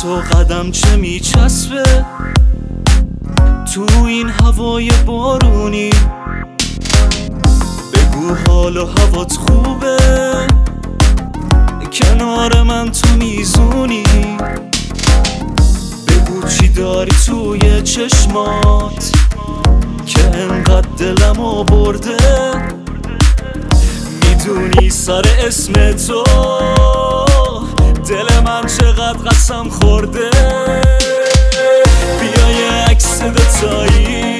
تو قدم چه میچسبه تو این هوای بارونی؟ بگو حال و هوات خوبه کنار من تو میزونی؟ بگو چی داری توی چشمات که انقدر دلمو برده؟ میدونی سر اسم تو دل من چقدر قسم خورده؟ بیا یه عکس دوتایی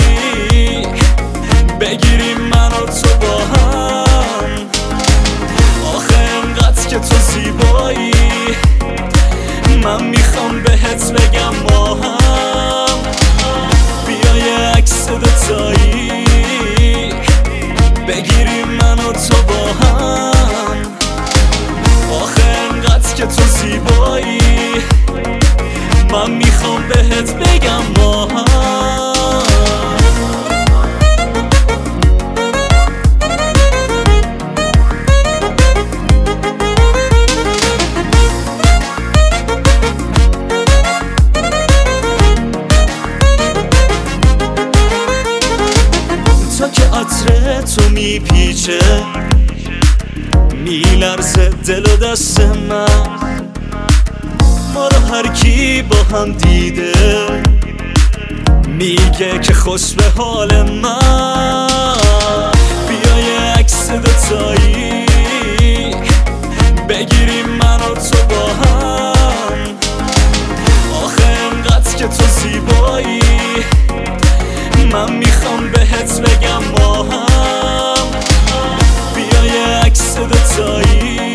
بگیریم من و تو با هم. آخه انقدر که تو زیبایی من میخوام بهت بگم ما هم. بیا یه عکس دوتایی بگیریم من و تو با هم. آخه انقدر که تو زیبایی من میخوام بهت بگم ما هم. تا که عطر تو میپیچه میلرزه دل و دست من. ما رو هر کی با هم دیده میگه که خوش به حال من. بیا یه عکس دوتایی بگیریم من و تو با هم. آخه انقدر که تو زیبایی من میخوام بهت بگم ما هم. بیا یه عکس دوتایی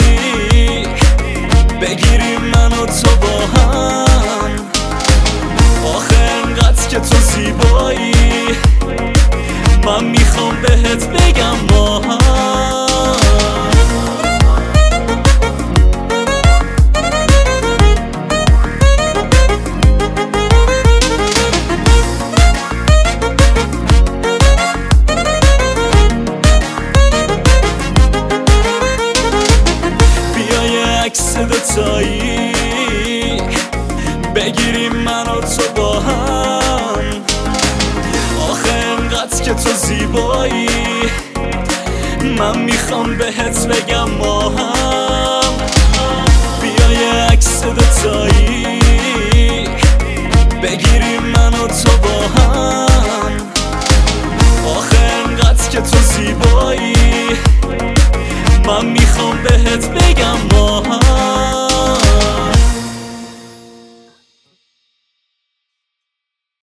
بگیریم من و تو با هم. آخه انقدر که تو زیبایی من میخوام بهت بگم ما هم. عکس دوتایی بگیریم من و تو با هم. آخه انقدر که تو زیبایی من میخوام بهت بگم ما هم. بیا یه عکس دوتایی بگیریم من و تو با هم. آخه انقدر که تو زیبایی من میخوام بهت بگم ما هم.